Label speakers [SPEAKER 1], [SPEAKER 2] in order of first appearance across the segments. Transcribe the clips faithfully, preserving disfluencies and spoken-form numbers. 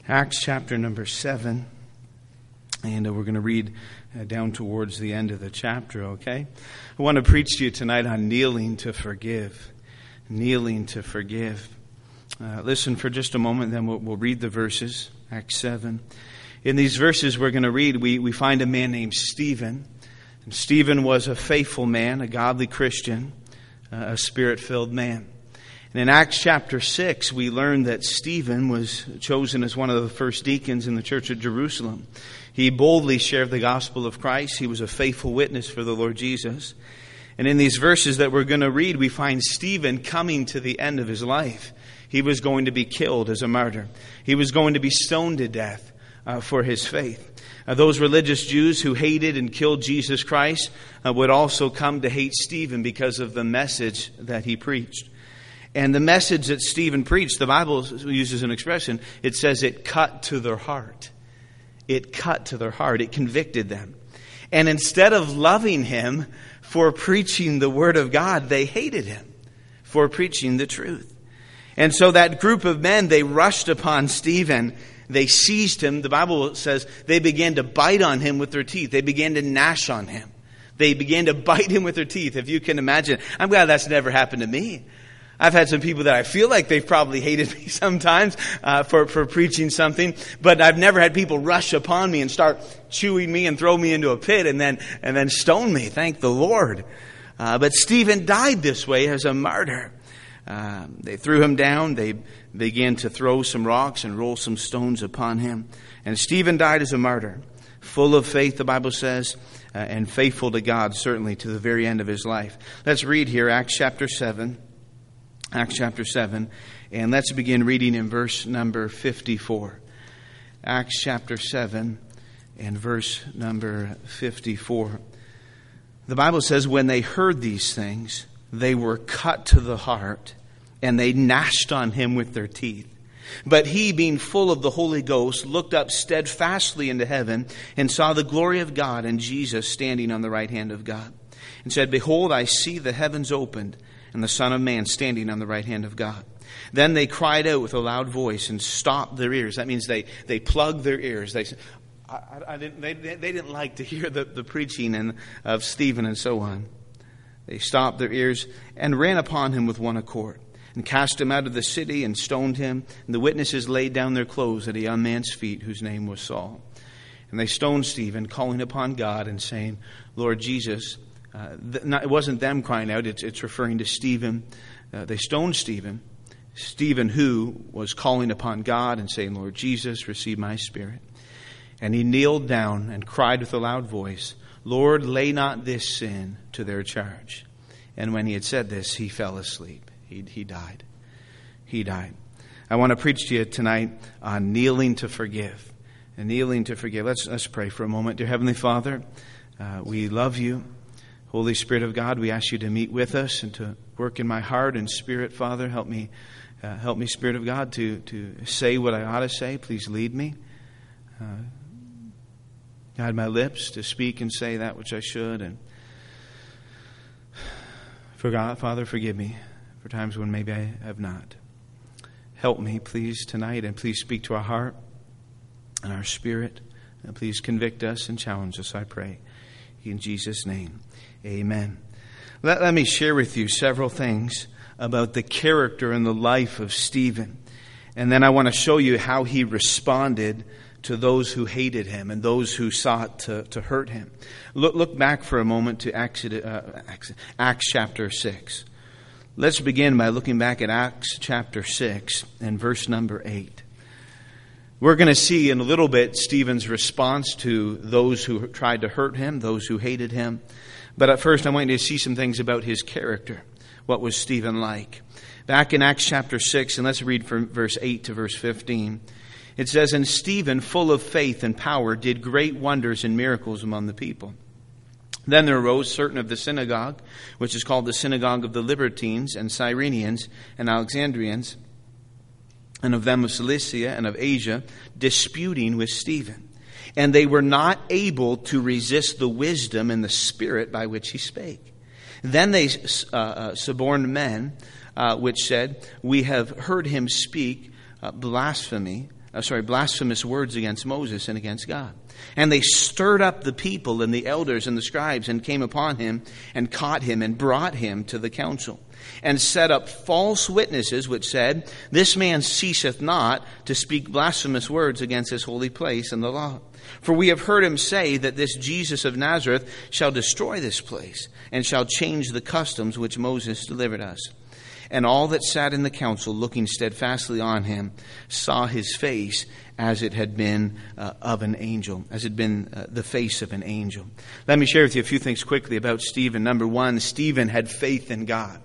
[SPEAKER 1] Acts chapter number seven, and uh, we're going to read uh, down towards the end of the chapter, okay? I want to preach to you tonight on kneeling to forgive. Kneeling to forgive. Uh, listen for just a moment, then we'll, we'll read the verses. Acts seven. In these verses we're going to read, we, we find a man named Stephen. And Stephen was a faithful man, a godly Christian, uh, a spirit-filled man. And in Acts chapter six, we learn that Stephen was chosen as one of the first deacons in the church of Jerusalem. He boldly shared the gospel of Christ. He was a faithful witness for the Lord Jesus. And in these verses that we're going to read, we find Stephen coming to the end of his life. He was going to be killed as a martyr. He was going to be stoned to death uh, for his faith. Uh, those religious Jews who hated and killed Jesus Christ uh, would also come to hate Stephen because of the message that he preached. And the message that Stephen preached, the Bible uses an expression, it says it cut to their heart. It cut to their heart. It convicted them. And instead of loving him for preaching the word of God, they hated him for preaching the truth. And so that group of men, they rushed upon Stephen. They seized him. The Bible says they began to bite on him with their teeth. They began to gnash on him. They began to bite him with their teeth, if you can imagine. I'm glad that's never happened to me. I've had some people that I feel like they've probably hated me sometimes uh, for, for preaching something, but I've never had people rush upon me and start chewing me and throw me into a pit and then and then stone me. Thank the Lord. Uh, but Stephen died this way as a martyr. Uh, they threw him down. They began to throw some rocks and roll some stones upon him. And Stephen died as a martyr, full of faith, the Bible says, uh, and faithful to God, certainly to the very end of his life. Let's read here, Acts chapter seven. Acts chapter seven, and let's begin reading in verse number fifty-four. Acts chapter seven and verse number fifty-four. The Bible says, when they heard these things, they were cut to the heart, and they gnashed on him with their teeth. But he, being full of the Holy Ghost, looked up steadfastly into heaven, and saw the glory of God and Jesus standing on the right hand of God, and said, Behold, I see the heavens opened, and the Son of Man standing on the right hand of God. Then they cried out with a loud voice and stopped their ears. That means they, they plugged their ears. They, I, I didn't, they, they didn't like to hear the, the preaching and, of Stephen and so on. They stopped their ears and ran upon him with one accord, and cast him out of the city and stoned him. And the witnesses laid down their clothes at a young man's feet, whose name was Saul. And they stoned Stephen, calling upon God and saying, Lord Jesus. Uh, th- not, it wasn't them crying out, it's, it's referring to Stephen. Uh, they stoned Stephen. Stephen who was calling upon God and saying, Lord Jesus, receive my spirit. And he kneeled down and cried with a loud voice, Lord, lay not this sin to their charge. And when he had said this, he fell asleep. He, he died. He died. I want to preach to you tonight on kneeling to forgive. And kneeling to forgive. Let's, let's pray for a moment. Dear Heavenly Father, uh, we love you. Holy Spirit of God, we ask you to meet with us and to work in my heart and spirit, Father. Help me, uh, help me, Spirit of God, to, to say what I ought to say. Please lead me. Uh, guide my lips to speak and say that which I should. And for God, Father, forgive me for times when maybe I have not. Help me, please, tonight, and please speak to our heart and our spirit. And please convict us and challenge us, I pray. In Jesus' name. Amen. Let, let me share with you several things about the character and the life of Stephen. And then I want to show you how he responded to those who hated him and those who sought to, to hurt him. Look, look back for a moment to Acts, uh, Acts, Acts chapter six. Let's begin by looking back at Acts chapter six and verse number eight. We're going to see in a little bit Stephen's response to those who tried to hurt him, those who hated him. But at first I want you to see some things about his character. What was Stephen like? Back in Acts chapter six, and let's read from verse eight to verse fifteen. It says, And Stephen, full of faith and power, did great wonders and miracles among the people. Then there arose certain of the synagogue, which is called the synagogue of the Libertines and Cyrenians and Alexandrians, and of them of Cilicia and of Asia, disputing with Stephen. And they were not able to resist the wisdom and the spirit by which he spake. Then they uh, uh, suborned men, uh, which said, We have heard him speak uh, blasphemy uh, sorry, blasphemous words against Moses and against God. And they stirred up the people and the elders and the scribes and came upon him and caught him and brought him to the council and set up false witnesses which said, this man ceaseth not to speak blasphemous words against this holy place and the law. For we have heard him say that this Jesus of Nazareth shall destroy this place and shall change the customs which Moses delivered us. And all that sat in the council, looking steadfastly on him, saw his face as it had been uh, of an angel, as it had been uh, the face of an angel. Let me share with you a few things quickly about Stephen. Number one, Stephen had faith in God.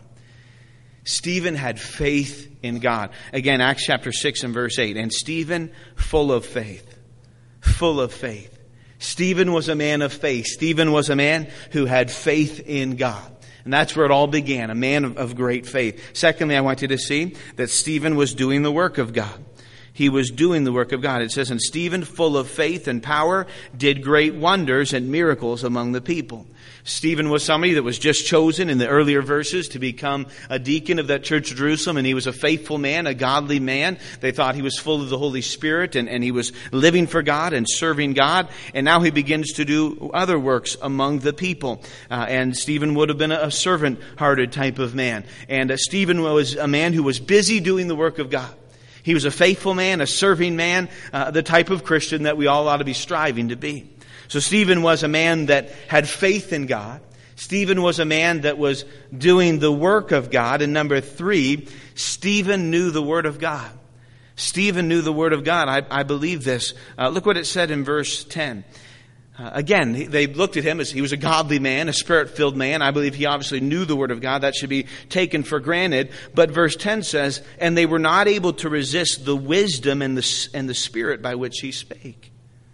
[SPEAKER 1] Stephen had faith in God. Again, Acts chapter six and verse eight. And Stephen, full of faith. Full of faith. Stephen was a man of faith. Stephen was a man who had faith in God. And that's where it all began, a man of, of great faith. Secondly, I want you to see that Stephen was doing the work of God. He was doing the work of God. It says, and Stephen, full of faith and power, did great wonders and miracles among the people. Stephen was somebody that was just chosen in the earlier verses to become a deacon of that church of Jerusalem, and he was a faithful man, a godly man. They thought he was full of the Holy Spirit, and, and he was living for God and serving God, and now he begins to do other works among the people. Uh, and Stephen would have been a servant-hearted type of man. And uh, Stephen was a man who was busy doing the work of God. He was a faithful man, a serving man, uh, the type of Christian that we all ought to be striving to be. So Stephen was a man that had faith in God. Stephen was a man that was doing the work of God. And number three, Stephen knew the Word of God. Stephen knew the Word of God. I, I believe this. Uh, look what it said in verse ten. Uh, again, they looked at him as he was a godly man, a Spirit-filled man. I believe he obviously knew the Word of God. That should be taken for granted. But verse ten says, and they were not able to resist the wisdom and the, and the Spirit by which he spake.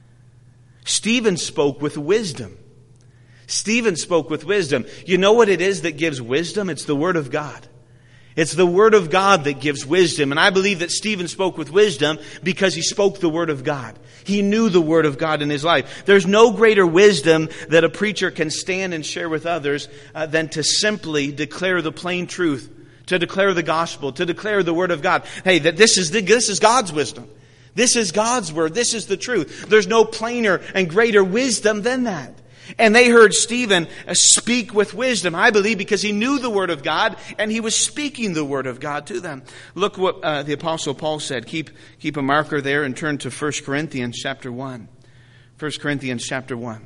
[SPEAKER 1] Stephen spoke with wisdom. Stephen spoke with wisdom. You know what it is that gives wisdom? It's the Word of God. It's the Word of God that gives wisdom. And I believe that Stephen spoke with wisdom because he spoke the Word of God. He knew the Word of God in his life. There's no greater wisdom that a preacher can stand and share with others uh, than to simply declare the plain truth, to declare the gospel, to declare the Word of God. Hey, that this is the, this is God's wisdom. This is God's Word. This is the truth. There's no plainer and greater wisdom than that. And they heard Stephen speak with wisdom, I believe, because he knew the Word of God and he was speaking the Word of God to them. Look what uh, the Apostle Paul said. Keep, keep a marker there and turn to First Corinthians chapter one. First Corinthians chapter one.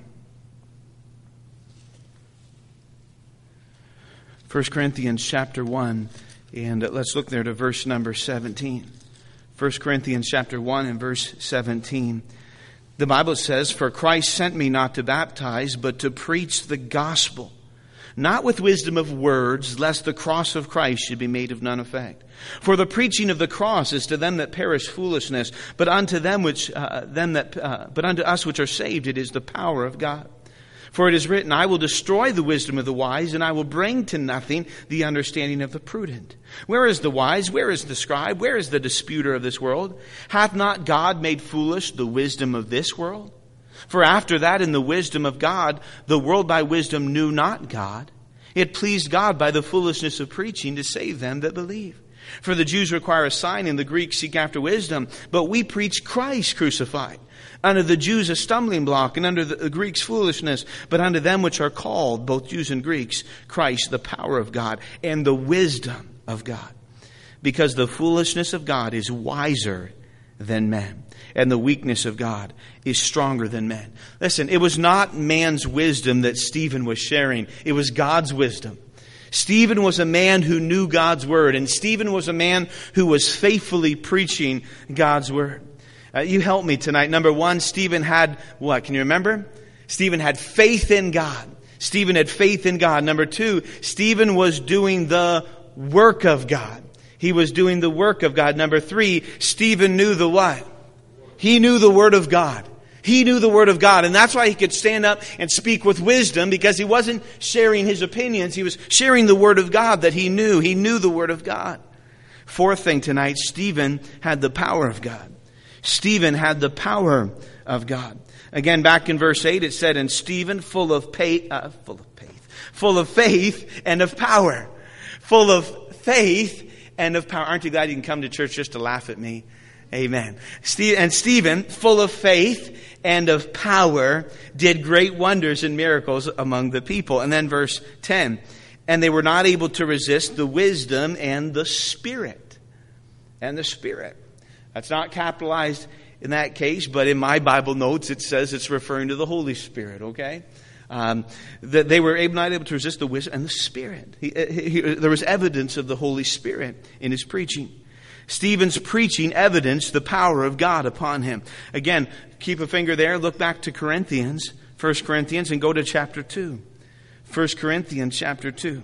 [SPEAKER 1] First Corinthians chapter one. And let's look there to verse number seventeen. First Corinthians chapter one and verse seventeen. The Bible says, for Christ sent me not to baptize, but to preach the gospel, not with wisdom of words, lest the cross of Christ should be made of none effect. For the preaching of the cross is to them that perish foolishness, but unto them which uh, them that uh, but unto us which are saved it is the power of God. For it is written, I will destroy the wisdom of the wise, and I will bring to nothing the understanding of the prudent. Where is the wise? Where is the scribe? Where is the disputer of this world? Hath not God made foolish the wisdom of this world? For after that, in the wisdom of God, the world by wisdom knew not God. It pleased God by the foolishness of preaching to save them that believe. For the Jews require a sign, and the Greeks seek after wisdom. But we preach Christ crucified. Unto the Jews a stumbling block, and unto the Greeks foolishness. But unto them which are called, both Jews and Greeks, Christ the power of God, and the wisdom of God. Because the foolishness of God is wiser than men, and the weakness of God is stronger than men. Listen, it was not man's wisdom that Stephen was sharing. It was God's wisdom. Stephen was a man who knew God's word, and Stephen was a man who was faithfully preaching God's word. Uh, you help me tonight. Number one, Stephen had what? Can you remember? Stephen had faith in God. Stephen had faith in God. Number two, Stephen was doing the work of God. He was doing the work of God. Number three, Stephen knew the what? He knew the Word of God. He knew the Word of God. And that's why he could stand up and speak with wisdom, because he wasn't sharing his opinions. He was sharing the Word of God that he knew. He knew the Word of God. Fourth thing tonight, Stephen had the power of God. Stephen had the power of God. Again, back in verse eight, it said, and Stephen full of faith, uh, full of faith, full of faith and of power. Full of faith and of power. Aren't you glad you can come to church just to laugh at me Amen. And Stephen, full of faith and of power, did great wonders and miracles among the people. And then verse ten, and they were not able to resist the wisdom and the Spirit. And the Spirit. That's not capitalized in that case, but in my Bible notes it says it's referring to the Holy Spirit, okay? Um, that they were able, not able to resist the wisdom and the Spirit. He, he, there was evidence of the Holy Spirit in his preaching. Stephen's preaching evidenced the power of God upon him. Again, keep a finger there. Look back to Corinthians, First Corinthians, and go to chapter two. First Corinthians chapter two.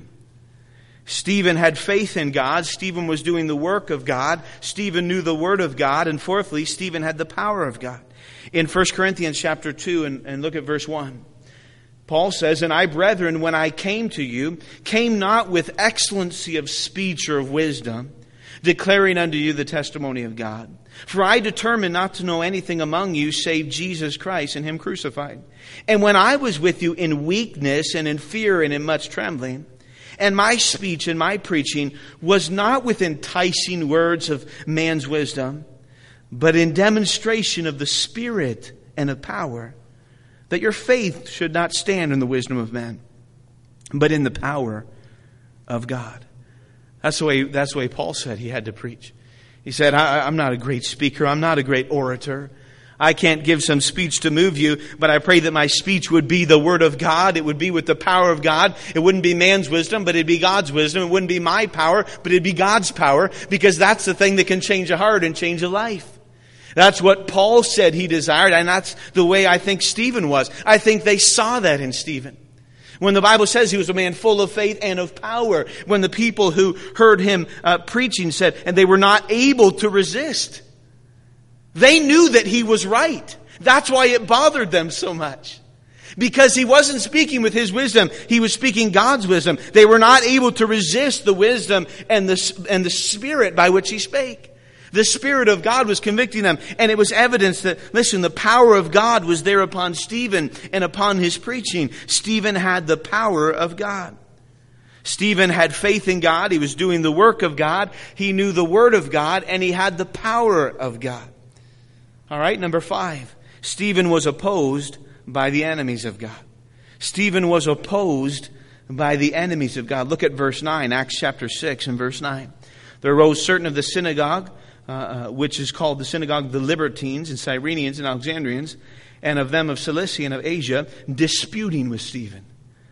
[SPEAKER 1] Stephen had faith in God. Stephen was doing the work of God. Stephen knew the Word of God. And fourthly, Stephen had the power of God. In First Corinthians chapter two, and, and look at verse one. Paul says, and I, brethren, when I came to you, came not with excellency of speech or of wisdom, declaring unto you the testimony of God. For I determined not to know anything among you save Jesus Christ and Him crucified. And when I was with you in weakness and in fear and in much trembling, and my speech and my preaching was not with enticing words of man's wisdom, but in demonstration of the Spirit and of power, that your faith should not stand in the wisdom of men, but in the power of God. That's the way, that's the way Paul said he had to preach. He said, I, I'm not a great speaker. I'm not a great orator. I can't give some speech to move you, but I pray that my speech would be the Word of God. It would be with the power of God. It wouldn't be man's wisdom, but it'd be God's wisdom. It wouldn't be my power, but it'd be God's power, because that's the thing that can change a heart and change a life. That's what Paul said he desired, and that's the way I think Stephen was. I think they saw that in Stephen. When the Bible says he was a man full of faith and of power, when the people who heard him uh, preaching said, and they were not able to resist. They knew that he was right. That's why it bothered them so much. Because he wasn't speaking with his wisdom. He was speaking God's wisdom. They were not able to resist the wisdom and the, and the Spirit by which he spake. The Spirit of God was convicting them. And it was evidence that, listen, the power of God was there upon Stephen and upon his preaching. Stephen had the power of God. Stephen had faith in God. He was doing the work of God. He knew the Word of God, and he had the power of God. All right, number five. Stephen was opposed by the enemies of God. Stephen was opposed by the enemies of God. Look at verse nine, Acts chapter six and verse nine. There arose certain of the synagogue, uh, which is called the synagogue of the Libertines and Cyrenians and Alexandrians, and of them of Cilicia and of Asia, disputing with Stephen.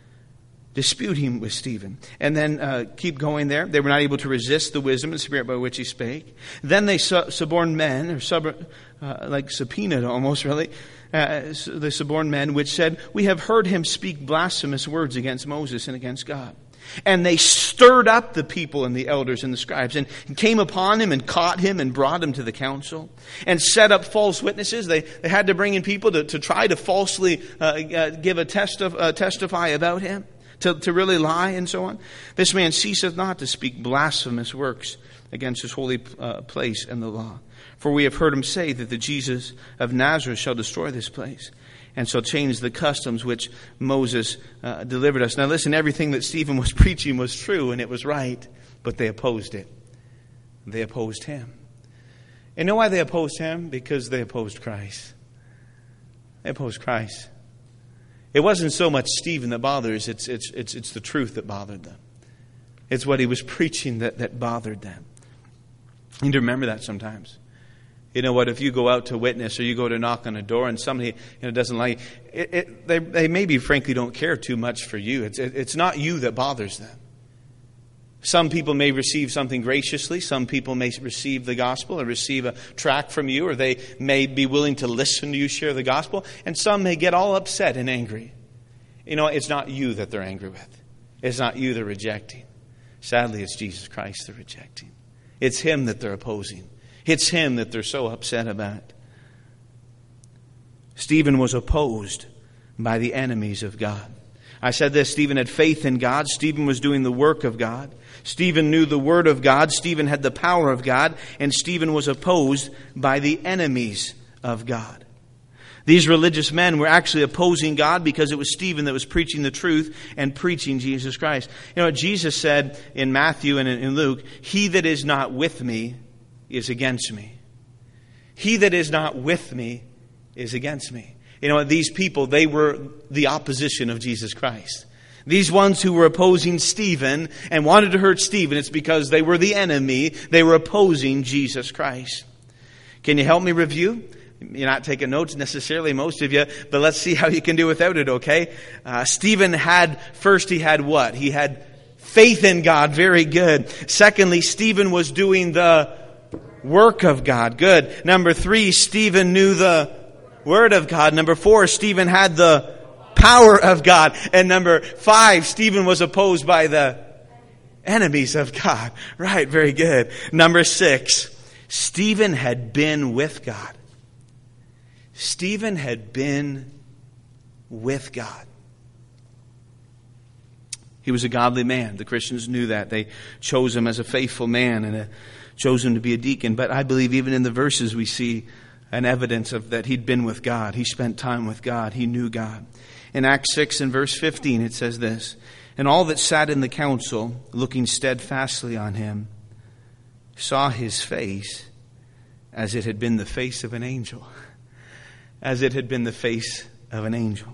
[SPEAKER 1] Disputing with Stephen. And then uh, keep going there. They were not able to resist the wisdom and Spirit by which he spake. Then they su- suborned men, or sub, uh, like subpoenaed almost really, uh, the suborned men, which said, we have heard him speak blasphemous words against Moses and against God. And they stirred up the people and the elders and the scribes, and came upon him and caught him and brought him to the council, and set up false witnesses. They, they had to bring in people to, to try to falsely uh, uh, give a test of, uh, testify about him. To, to really lie and so on. This man ceaseth not to speak blasphemous works against his holy uh, place and the law. For we have heard him say that the Jesus of Nazareth shall destroy this place, and shall change the customs which Moses uh, delivered us. Now listen, everything that Stephen was preaching was true and it was right, but they opposed it. They opposed him. And you know why they opposed him? Because they opposed Christ. They opposed Christ. It wasn't so much Stephen that bothers, it's, it's, it's, it's the truth that bothered them. It's what he was preaching that, that bothered them. You need to remember that sometimes. You know what, if you go out to witness or you go to knock on a door and somebody you know, doesn't like it, it, they, they maybe frankly don't care too much for you. It's, it, it's not you that bothers them. Some people may receive something graciously. Some people may receive the gospel or receive a tract from you, or they may be willing to listen to you share the gospel. And some may get all upset and angry. You know, it's not you that they're angry with. It's not you they're rejecting. Sadly, it's Jesus Christ they're rejecting. It's Him that they're opposing. It's Him that they're so upset about. Stephen was opposed by the enemies of God. I said this, Stephen had faith in God. Stephen was doing the work of God. Stephen knew the Word of God. Stephen had the power of God. And Stephen was opposed by the enemies of God. These religious men were actually opposing God because it was Stephen that was preaching the truth and preaching Jesus Christ. You know, Jesus said in Matthew and in Luke, he that is not with me is against me. He that is not with me is against me. You know, these people, they were the opposition of Jesus Christ. These ones who were opposing Stephen and wanted to hurt Stephen, it's because they were the enemy. They were opposing Jesus Christ. Can you help me review? You're not taking notes necessarily, most of you, but let's see how you can do without it, okay? Uh, Stephen had, first he had what? He had faith in God. Very good. Secondly, Stephen was doing the work of God. Good. Number three, Stephen knew the Word of God. Number four, Stephen had the power of God. And number five, Stephen was opposed by the enemies of God. Right, very good. Number six, Stephen had been with God. Stephen had been with God. He was a godly man. The Christians knew that. They chose him as a faithful man and a, chose him to be a deacon. But I believe even in the verses we see an evidence of that he'd been with God. He spent time with God. He knew God. In Acts six and verse fifteen it says this, "And all that sat in the council, looking steadfastly on him, saw his face as it had been the face of an angel." As it had been the face of an angel.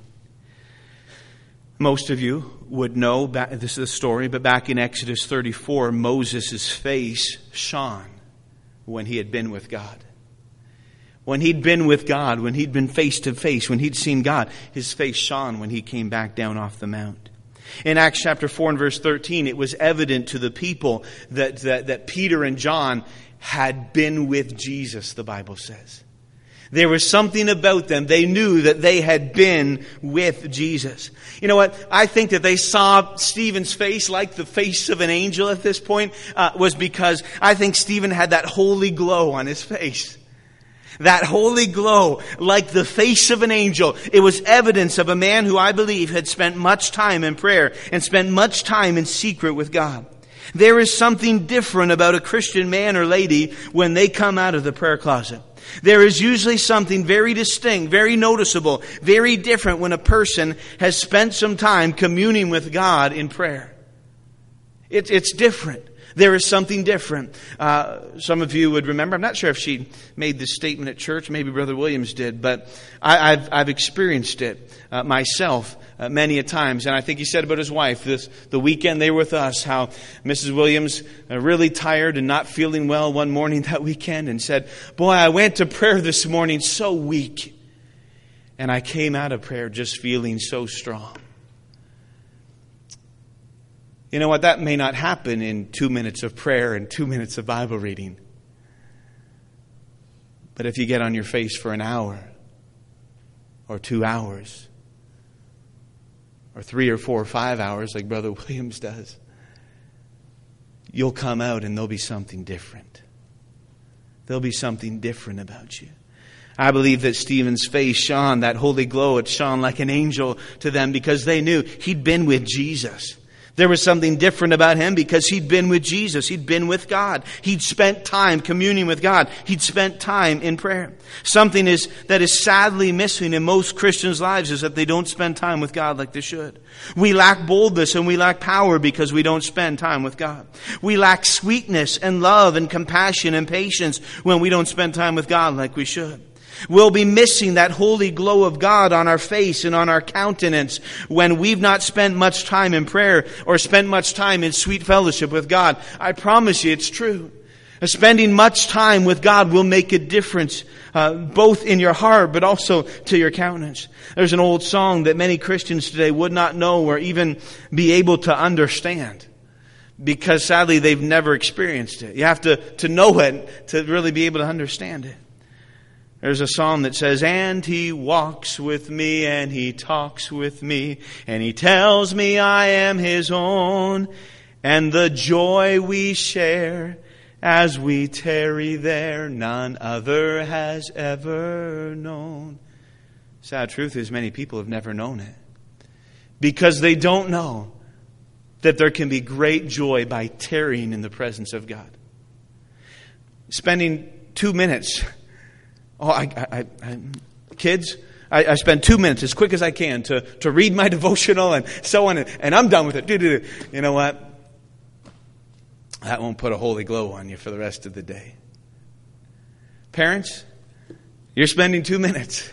[SPEAKER 1] Most of you would know, this is the story, but back in Exodus thirty-four, Moses' face shone when he had been with God. When he'd been with God, when he'd been face to face, when he'd seen God, his face shone when he came back down off the mount. In Acts chapter four and verse thirteen, it was evident to the people that, that, that Peter and John had been with Jesus, the Bible says. There was something about them. They knew that they had been with Jesus. You know what? I think that they saw Stephen's face like the face of an angel at this point uh, was because I think Stephen had that holy glow on his face. That holy glow, like the face of an angel. It was evidence of a man who I believe had spent much time in prayer and spent much time in secret with God. There is something different about a Christian man or lady when they come out of the prayer closet. There is usually something very distinct, very noticeable, very different when a person has spent some time communing with God in prayer. It, it's different. There is something different. Uh, some of you would remember, I'm not sure if she made this statement at church, maybe Brother Williams did, but I, I've, I've experienced it uh, myself uh, many a times. And I think he said about his wife, this, the weekend they were with us, how Missus Williams, uh, really tired and not feeling well one morning that weekend, and said, "Boy, I went to prayer this morning so weak. And I came out of prayer just feeling so strong." You know what? That may not happen in two minutes of prayer and two minutes of Bible reading. But if you get on your face for an hour or two hours or three or four or five hours like Brother Williams does, you'll come out and there'll be something different. There'll be something different about you. I believe that Stephen's face shone, that holy glow, it shone like an angel to them because they knew he'd been with Jesus. There was something different about him because he'd been with Jesus. He'd been with God. He'd spent time communing with God. He'd spent time in prayer. Something is that is sadly missing in most Christians' lives is that they don't spend time with God like they should. We lack boldness and we lack power because we don't spend time with God. We lack sweetness and love and compassion and patience when we don't spend time with God like we should. We'll be missing that holy glow of God on our face and on our countenance when we've not spent much time in prayer or spent much time in sweet fellowship with God. I promise you it's true. Spending much time with God will make a difference, uh, both in your heart but also to your countenance. There's an old song that many Christians today would not know or even be able to understand because sadly they've never experienced it. You have to, to know it to really be able to understand it. There's a psalm that says, "And he walks with me, and he talks with me, and he tells me I am his own, and the joy we share as we tarry there, none other has ever known." Sad truth is many people have never known it because they don't know that there can be great joy by tarrying in the presence of God. Spending two minutes Oh, I, I, I kids, I, I spend two minutes as quick as I can to, to read my devotional and so on, and, and I'm done with it. You know what? That won't put a holy glow on you for the rest of the day. Parents, You're spending two minutes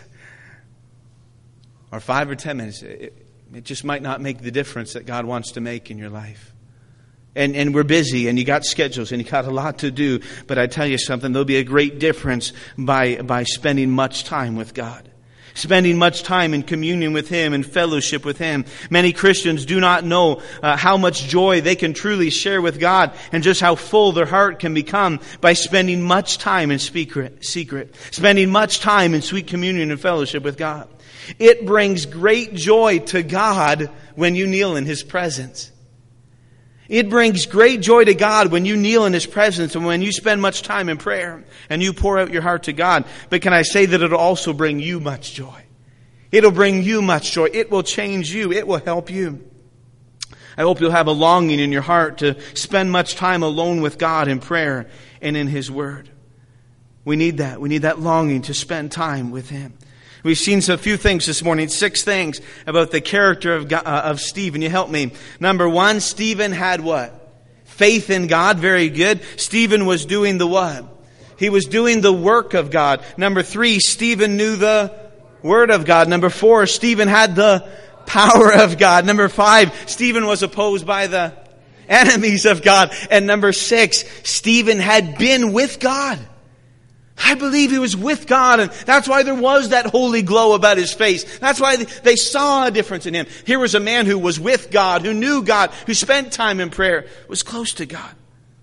[SPEAKER 1] or five or ten minutes. It, it just might not make the difference that God wants to make in your life. And and we're busy, and you got schedules, and you got a lot to do. But I tell you something, there'll be a great difference by, by spending much time with God. Spending much time in communion with Him and fellowship with Him. Many Christians do not know uh, how much joy they can truly share with God and just how full their heart can become by spending much time in secret, secret. Spending much time in sweet communion and fellowship with God. It brings great joy to God when you kneel in His presence. It brings great joy to God when you kneel in His presence and when you spend much time in prayer and you pour out your heart to God. But can I say that it'll also bring you much joy? It'll bring you much joy. It will change you. It will help you. I hope you'll have a longing in your heart to spend much time alone with God in prayer and in His Word. We need that. We need that longing to spend time with Him. We've seen a few things this morning, six things about the character of God, uh, of Stephen. You help me. Number one, Stephen had what? Faith in God. Very good. Stephen was doing the what? He was doing the work of God. Number three, Stephen knew the Word of God. Number four, Stephen had the power of God. Number five, Stephen was opposed by the enemies of God. And number six, Stephen had been with God. I believe he was with God, and that's why there was that holy glow about his face. That's why they saw a difference in him. Here was a man who was with God, who knew God, who spent time in prayer, was close to God.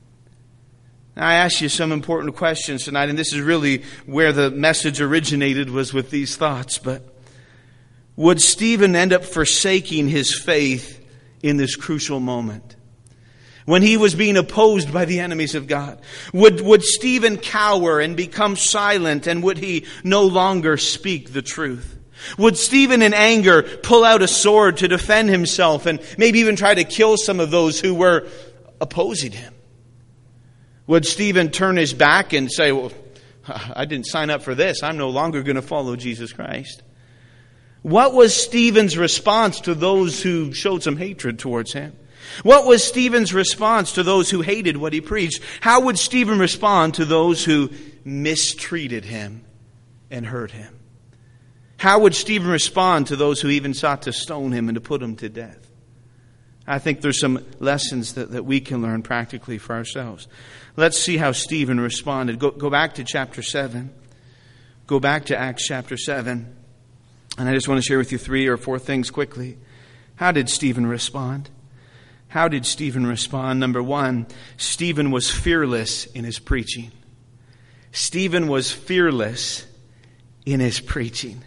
[SPEAKER 1] Now, I ask you some important questions tonight, and this is really where the message originated, was with these thoughts. But would Stephen end up forsaking his faith in this crucial moment? When he was being opposed by the enemies of God? Would, would Stephen cower and become silent, and would he no longer speak the truth? Would Stephen in anger pull out a sword to defend himself and maybe even try to kill some of those who were opposing him? Would Stephen turn his back and say, well, I didn't sign up for this. I'm no longer going to follow Jesus Christ. What was Stephen's response to those who showed some hatred towards him? What was Stephen's response to those who hated what he preached? How would Stephen respond to those who mistreated him and hurt him? How would Stephen respond to those who even sought to stone him and to put him to death? I think there's some lessons that, that we can learn practically for ourselves. Let's see how Stephen responded. Go, go back to chapter seven. Go back to Acts chapter seven. And I just want to share with you three or four things quickly. How did Stephen respond? How did Stephen respond? Number one, Stephen was fearless in his preaching. Stephen was fearless in his preaching.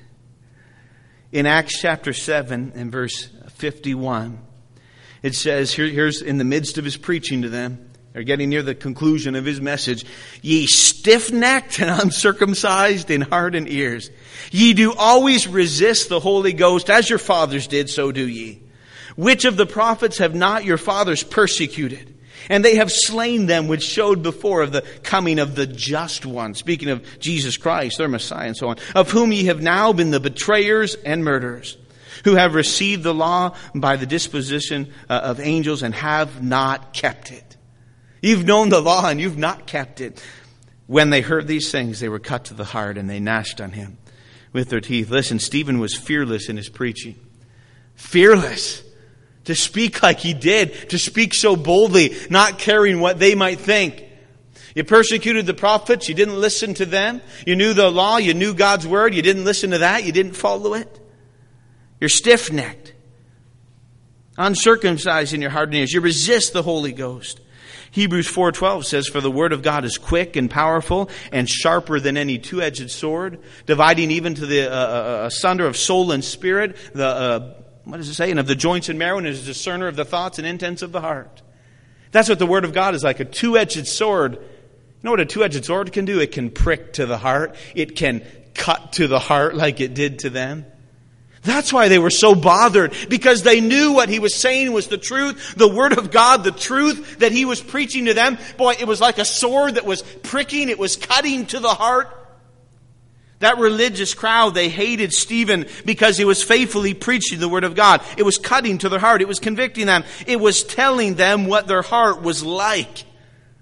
[SPEAKER 1] In Acts chapter seven and verse fifty-one, it says, here, here's in the midst of his preaching to them, they're getting near the conclusion of his message. Ye stiff-necked and uncircumcised in heart and ears, ye do always resist the Holy Ghost, as your fathers did, so do ye. Which of the prophets have not your fathers persecuted? And they have slain them which showed before of the coming of the just one. Speaking of Jesus Christ, their Messiah and so on. Of whom ye have now been the betrayers and murderers, who have received the law by the disposition uh, of angels and have not kept it. You've known the law and you've not kept it. When they heard these things, they were cut to the heart and they gnashed on him with their teeth. Listen, Stephen was fearless in his preaching. Fearless. To speak like he did. To speak so boldly, not caring what they might think. You persecuted the prophets. You didn't listen to them. You knew the law. You knew God's word. You didn't listen to that. You didn't follow it. You're stiff-necked. Uncircumcised in your heart and ears. You resist the Holy Ghost. Hebrews four twelve says, for the word of God is quick and powerful and sharper than any two-edged sword, dividing even to the uh, uh, asunder of soul and spirit, the uh, what does it say? And of the joints and marrow, and is a discerner of the thoughts and intents of the heart. That's what the word of God is like, a two-edged sword. You know what a two-edged sword can do? It can prick to the heart. It can cut to the heart like it did to them. That's why they were so bothered, because they knew what he was saying was the truth, the word of God, the truth that he was preaching to them. Boy, it was like a sword that was pricking, it was cutting to the heart. That religious crowd, they hated Stephen because he was faithfully preaching the word of God. It was cutting to their heart. It was convicting them. It was telling them what their heart was like.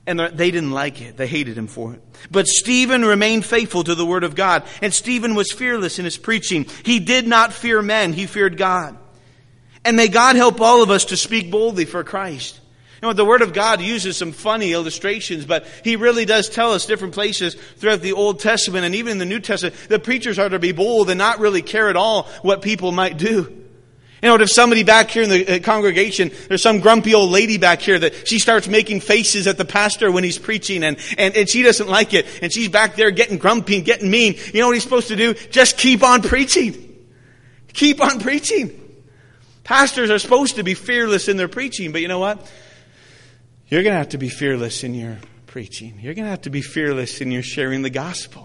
[SPEAKER 1] And they didn't like it. They hated him for it. But Stephen remained faithful to the word of God. And Stephen was fearless in his preaching. He did not fear men. He feared God. And may God help all of us to speak boldly for Christ. You know, the Word of God uses some funny illustrations, but He really does tell us different places throughout the Old Testament and even in the New Testament that preachers are to be bold and not really care at all what people might do. You know, if somebody back here in the congregation, there's some grumpy old lady back here that she starts making faces at the pastor when he's preaching and, and, and she doesn't like it. And she's back there getting grumpy and getting mean. You know what he's supposed to do? Just keep on preaching. Keep on preaching. Pastors are supposed to be fearless in their preaching, but you know what? You're going to have to be fearless in your preaching. You're going to have to be fearless in your sharing the gospel.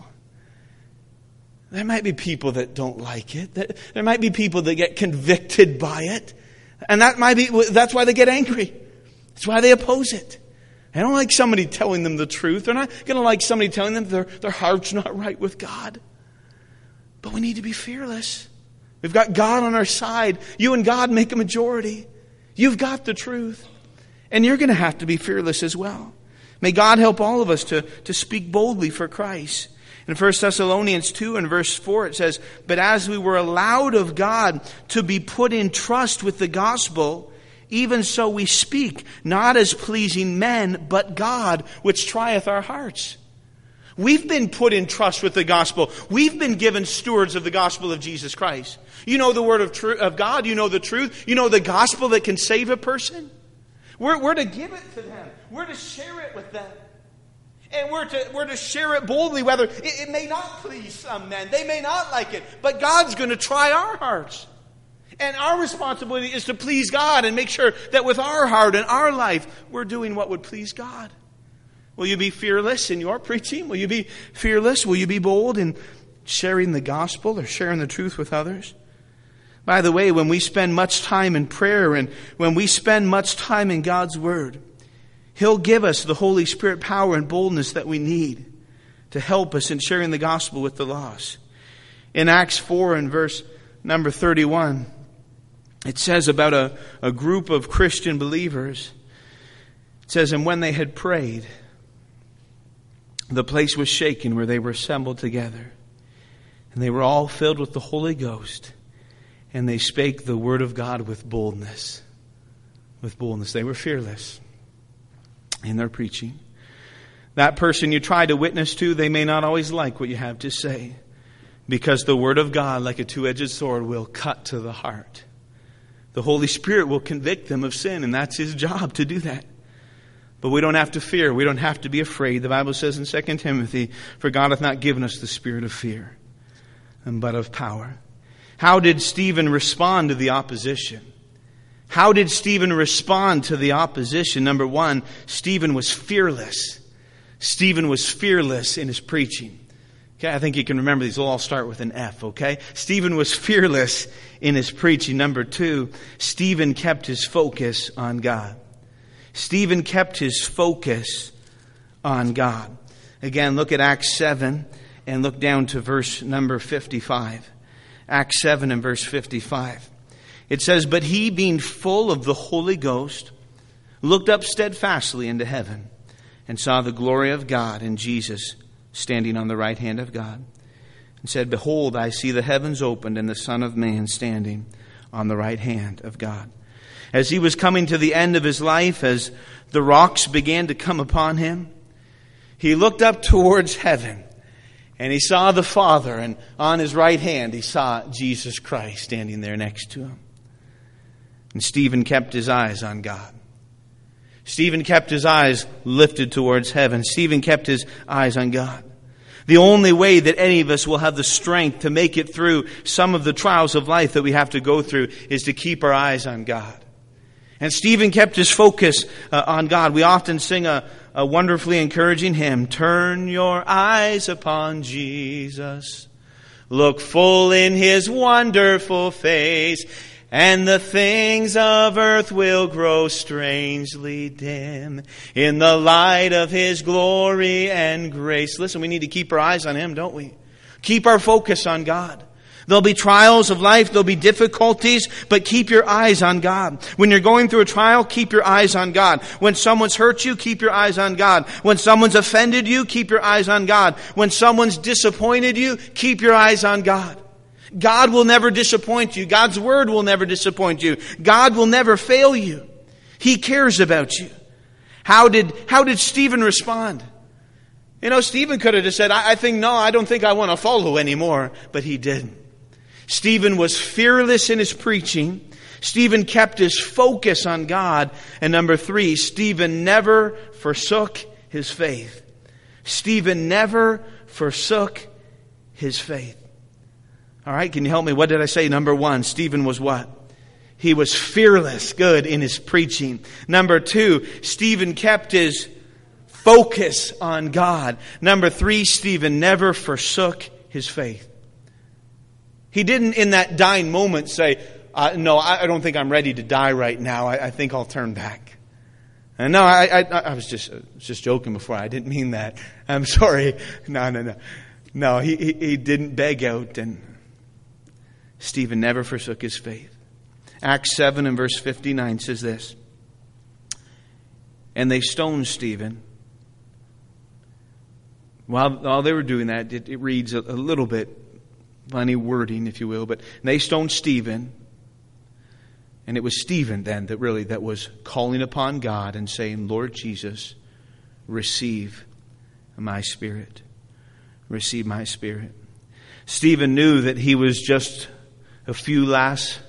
[SPEAKER 1] There might be people that don't like it. There might be people that get convicted by it. And that might be, that's why they get angry. That's why they oppose it. They don't like somebody telling them the truth. They're not going to like somebody telling them their, their heart's not right with God. But we need to be fearless. We've got God on our side. You and God make a majority. You've got the truth. And you're going to have to be fearless as well. May God help all of us to, to speak boldly for Christ. In First Thessalonians two and verse four it says, "But as we were allowed of God to be put in trust with the gospel, even so we speak, not as pleasing men, but God, which trieth our hearts." We've been put in trust with the gospel. We've been given stewards of the gospel of Jesus Christ. You know the word of, tr- of God. You know the truth. You know the gospel that can save a person. We're, we're to give it to them. We're to share it with them. And we're to, we're to share it boldly, whether it, it may not please some men. They may not like it. But God's going to try our hearts. And our responsibility is to please God and make sure that with our heart and our life, we're doing what would please God. Will you be fearless in your preaching? Will you be fearless? Will you be bold in sharing the gospel or sharing the truth with others? By the way, when we spend much time in prayer and when we spend much time in God's Word, He'll give us the Holy Spirit power and boldness that we need to help us in sharing the gospel with the lost. In Acts four and verse number thirty-one, it says about a, a group of Christian believers. It says, "And when they had prayed, the place was shaken where they were assembled together. And they were all filled with the Holy Ghost. And they spake the word of God with boldness." With boldness. They were fearless in their preaching. That person you try to witness to, they may not always like what you have to say. Because the word of God, like a two-edged sword, will cut to the heart. The Holy Spirit will convict them of sin, and that's His job to do that. But we don't have to fear. We don't have to be afraid. The Bible says in Second Timothy, "For God hath not given us the spirit of fear, but of power." How did Stephen respond to the opposition? How did Stephen respond to the opposition? Number one, Stephen was fearless. Stephen was fearless in his preaching. Okay, I think you can remember these will all start with an F, okay? Stephen was fearless in his preaching. Number two, Stephen kept his focus on God. Stephen kept his focus on God. Again, look at Acts seven and look down to verse number fifty-five. Acts seven and verse fifty-five. It says, "But he, being full of the Holy Ghost, looked up steadfastly into heaven and saw the glory of God and Jesus standing on the right hand of God. And said, Behold, I see the heavens opened and the Son of Man standing on the right hand of God." As he was coming to the end of his life, as the rocks began to come upon him, he looked up towards heaven and he saw the Father, and on his right hand he saw Jesus Christ standing there next to him. And Stephen kept his eyes on God. Stephen kept his eyes lifted towards heaven. Stephen kept his eyes on God. The only way that any of us will have the strength to make it through some of the trials of life that we have to go through is to keep our eyes on God. And Stephen kept his focus uh, on God. We often sing a, a wonderfully encouraging hymn, "Turn your eyes upon Jesus. Look full in His wonderful face. And the things of earth will grow strangely dim in the light of His glory and grace." Listen, we need to keep our eyes on Him, don't we? Keep our focus on God. There'll be trials of life, there'll be difficulties, but keep your eyes on God. When you're going through a trial, keep your eyes on God. When someone's hurt you, keep your eyes on God. When someone's offended you, keep your eyes on God. When someone's disappointed you, keep your eyes on God. God will never disappoint you. God's word will never disappoint you. God will never fail you. He cares about you. How did, how did Stephen respond? You know, Stephen could have just said, I, I think, no, I don't think I want to follow anymore. But he didn't. Stephen was fearless in his preaching. Stephen kept his focus on God. And number three, Stephen never forsook his faith. Stephen never forsook his faith. All right, can you help me? What did I say? Number one, Stephen was what? He was fearless, good, in his preaching. Number two, Stephen kept his focus on God. Number three, Stephen never forsook his faith. He didn't in that dying moment say, uh, no, I don't think I'm ready to die right now. I, I think I'll turn back. And no, I, I, I was just just joking before. I didn't mean that. I'm sorry. No, no, no. No, he, he, he didn't beg out. And Stephen never forsook his faith. Acts seven and verse fifty-nine says this. And they stoned Stephen. While, while they were doing that, it, it reads a, a little bit funny wording, if you will, but they stoned Stephen. And it was Stephen then that really that was calling upon God and saying, Lord Jesus, receive my spirit. Receive my spirit. Stephen knew that he was just a few last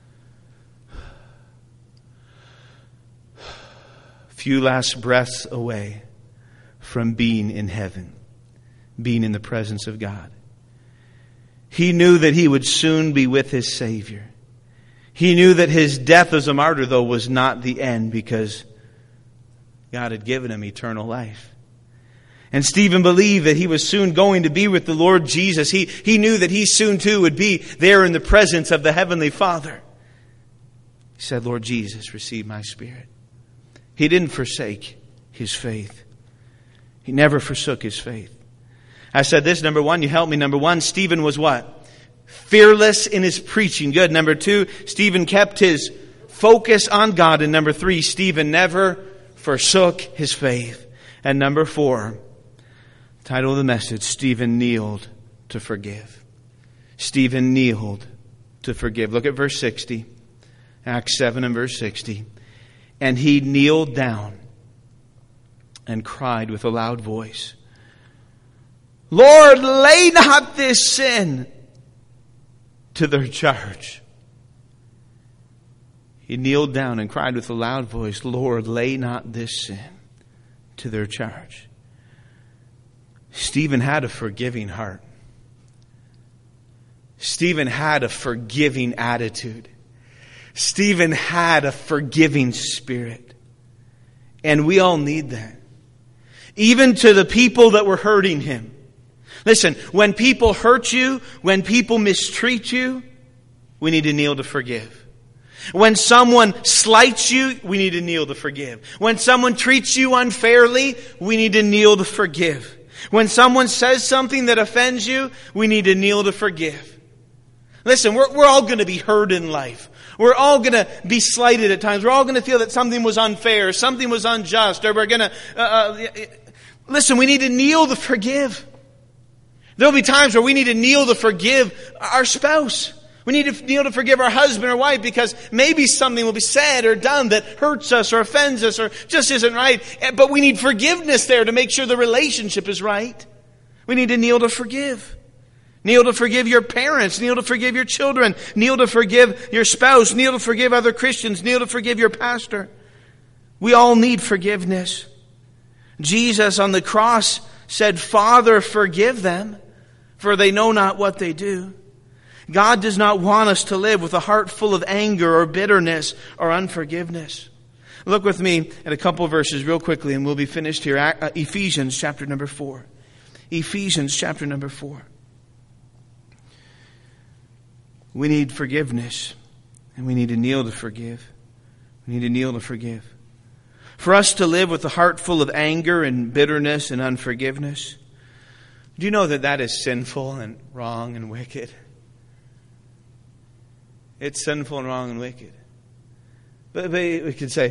[SPEAKER 1] few last breaths away from being in heaven, being in the presence of God. He knew that he would soon be with his Savior. He knew that his death as a martyr, though, was not the end because God had given him eternal life. And Stephen believed that he was soon going to be with the Lord Jesus. He, he knew that he soon too would be there in the presence of the Heavenly Father. He said, Lord Jesus, receive my spirit. He didn't forsake his faith. He never forsook his faith. I said this, number one, you help me. Number one, Stephen was what? Fearless in his preaching. Good. Number two, Stephen kept his focus on God. And number three, Stephen never forsook his faith. And number four, title of the message, Stephen kneeled to forgive. Stephen kneeled to forgive. Look at verse sixty. Acts seven and verse sixty. And he kneeled down and cried with a loud voice, Lord, lay not this sin to their charge. He kneeled down and cried with a loud voice, Lord, lay not this sin to their charge. Stephen had a forgiving heart. Stephen had a forgiving attitude. Stephen had a forgiving spirit. And we all need that. Even to the people that were hurting him. Listen, when people hurt you, when people mistreat you, we need to kneel to forgive. When someone slights you, we need to kneel to forgive. When someone treats you unfairly, we need to kneel to forgive. When someone says something that offends you, we need to kneel to forgive. Listen, we're, we're all going to be hurt in life. We're all going to be slighted at times. We're all going to feel that something was unfair, something was unjust, or we're going to... Uh, uh, listen, we need to kneel to forgive. There'll be times where we need to kneel to forgive our spouse. We need to kneel to forgive our husband or wife because maybe something will be said or done that hurts us or offends us or just isn't right. But we need forgiveness there to make sure the relationship is right. We need to kneel to forgive. Kneel to forgive your parents. Kneel to forgive your children. Kneel to forgive your spouse. Kneel to forgive other Christians. Kneel to forgive your pastor. We all need forgiveness. Jesus on the cross said, Father, forgive them, for they know not what they do. God does not want us to live with a heart full of anger or bitterness or unforgiveness. Look with me at a couple of verses real quickly and we'll be finished here. Ephesians chapter number four. Ephesians chapter number four. We need forgiveness and we need to kneel to forgive. We need to kneel to forgive. For us to live with a heart full of anger and bitterness and unforgiveness, do you know that that is sinful and wrong and wicked? It's sinful and wrong and wicked. But, but we could say,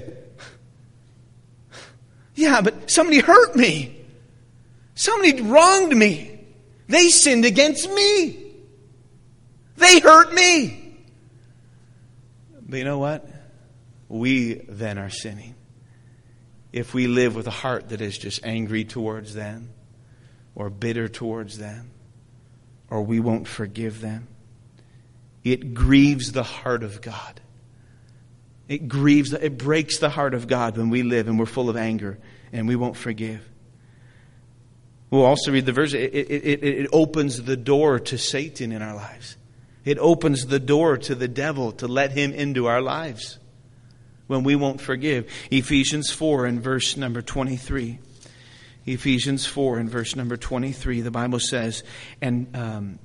[SPEAKER 1] yeah, but somebody hurt me. Somebody wronged me. They sinned against me. They hurt me. But you know what? We then are sinning. If we live with a heart that is just angry towards them, or bitter towards them, or we won't forgive them, it grieves the heart of God. It grieves, it breaks the heart of God when we live and we're full of anger and we won't forgive. We'll also read the verse. It, it, it, it opens the door to Satan in our lives. It opens the door to the devil to let him into our lives when we won't forgive. Ephesians four and verse number twenty-three. Ephesians four and verse number twenty-three. The Bible says, and um,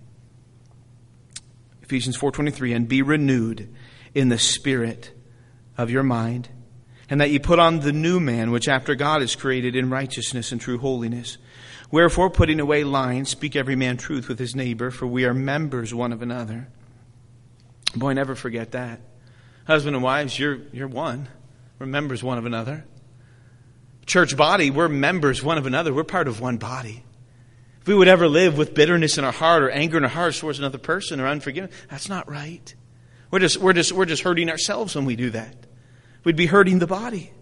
[SPEAKER 1] Ephesians four twenty-three, and be renewed in the spirit of your mind, and that ye put on the new man, which after God is created in righteousness and true holiness. Wherefore, putting away lying, speak every man truth with his neighbor, for we are members one of another. Boy, never forget that. Husband and wives, you're you're one. We're members one of another. Church body, we're members one of another. We're part of one body. If we would ever live with bitterness in our heart or anger in our hearts towards another person or unforgiveness, that's not right. We're just we're just we're just hurting ourselves when we do that. We'd be hurting the body.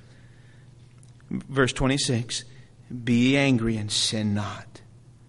[SPEAKER 1] Verse twenty-six, be ye angry and sin not.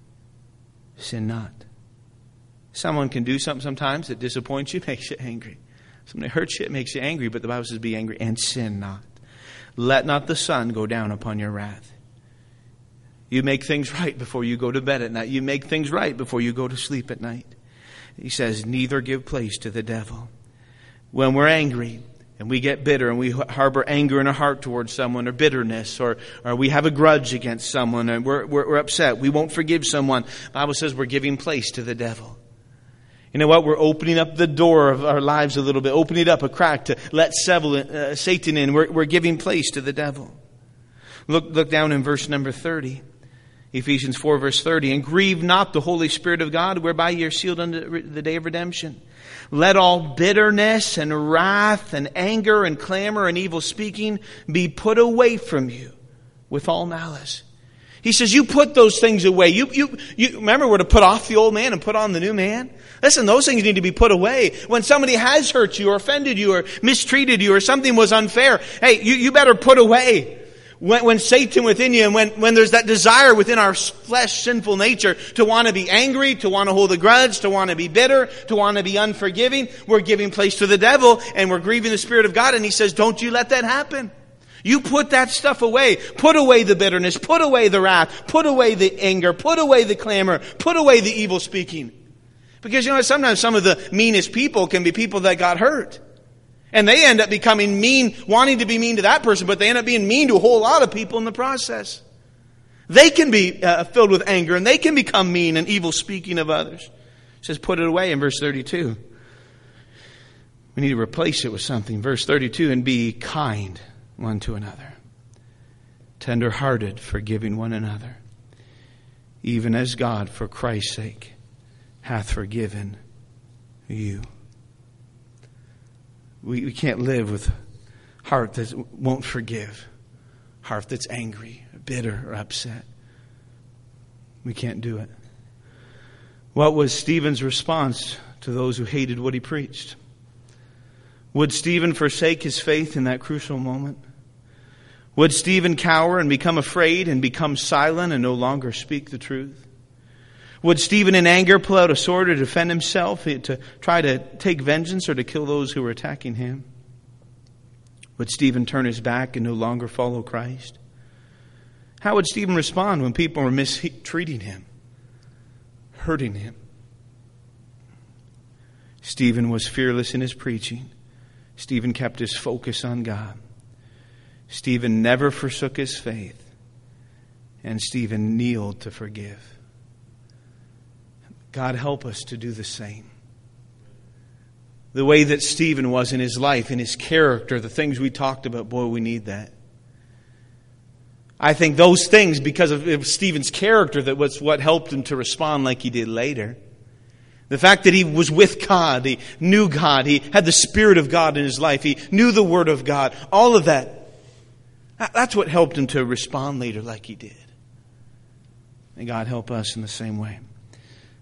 [SPEAKER 1] Sin not. Someone can do something sometimes that disappoints you, makes you angry. Somebody hurts you, it makes you angry, but the Bible says be angry and sin not. Let not the sun go down upon your wrath. You make things right before you go to bed at night. You make things right before you go to sleep at night. He says, neither give place to the devil. When we're angry and we get bitter and we harbor anger in our heart towards someone, or bitterness, or, or we have a grudge against someone, and we're, we're, we're upset, we won't forgive someone, the Bible says we're giving place to the devil. You know what? We're opening up the door of our lives a little bit, opening it up a crack to let Seville, uh, Satan in. We're, we're giving place to the devil. Look, look down in verse number thirty. Ephesians four verse thirty. And grieve not the Holy Spirit of God, whereby ye are sealed unto the day of redemption. Let all bitterness and wrath and anger and clamor and evil speaking be put away from you with all malice. He says, you put those things away. You, you, you remember we're to put off the old man and put on the new man. Listen, those things need to be put away. When somebody has hurt you or offended you or mistreated you or something was unfair, hey, you, you better put away. When, when Satan within you, and when, when there's that desire within our flesh, sinful nature, to want to be angry, to want to hold a grudge, to want to be bitter, to want to be unforgiving, we're giving place to the devil and we're grieving the Spirit of God. And He says, don't you let that happen. You put that stuff away. Put away the bitterness. Put away the wrath. Put away the anger. Put away the clamor. Put away the evil speaking. Because you know, sometimes some of the meanest people can be people that got hurt. And they end up becoming mean, wanting to be mean to that person, but they end up being mean to a whole lot of people in the process. They can be uh, filled with anger, and they can become mean and evil speaking of others. It says put it away in verse thirty-two. We need to replace it with something. Verse thirty-two, and be kind one to another, tender-hearted, forgiving one another, even as God, for Christ's sake, hath forgiven you. We, we can't live with a heart that won't forgive, heart that's angry, or bitter, or upset. We can't do it. What was Stephen's response to those who hated what he preached? Would Stephen forsake his faith in that crucial moment? Would Stephen cower and become afraid and become silent and no longer speak the truth? Would Stephen in anger pull out a sword to defend himself, to try to take vengeance or to kill those who were attacking him? Would Stephen turn his back and no longer follow Christ? How would Stephen respond when people were mistreating him, hurting him? Stephen was fearless in his preaching. Stephen kept his focus on God. Stephen never forsook his faith. And Stephen kneeled to forgive. God help us to do the same. The way that Stephen was in his life, in his character, the things we talked about, boy, we need that. I think those things, because of Stephen's character, that was what helped him to respond like he did later. The fact that he was with God, he knew God, he had the Spirit of God in his life, he knew the Word of God, all of that. That's what helped him to respond later like he did. May God help us in the same way.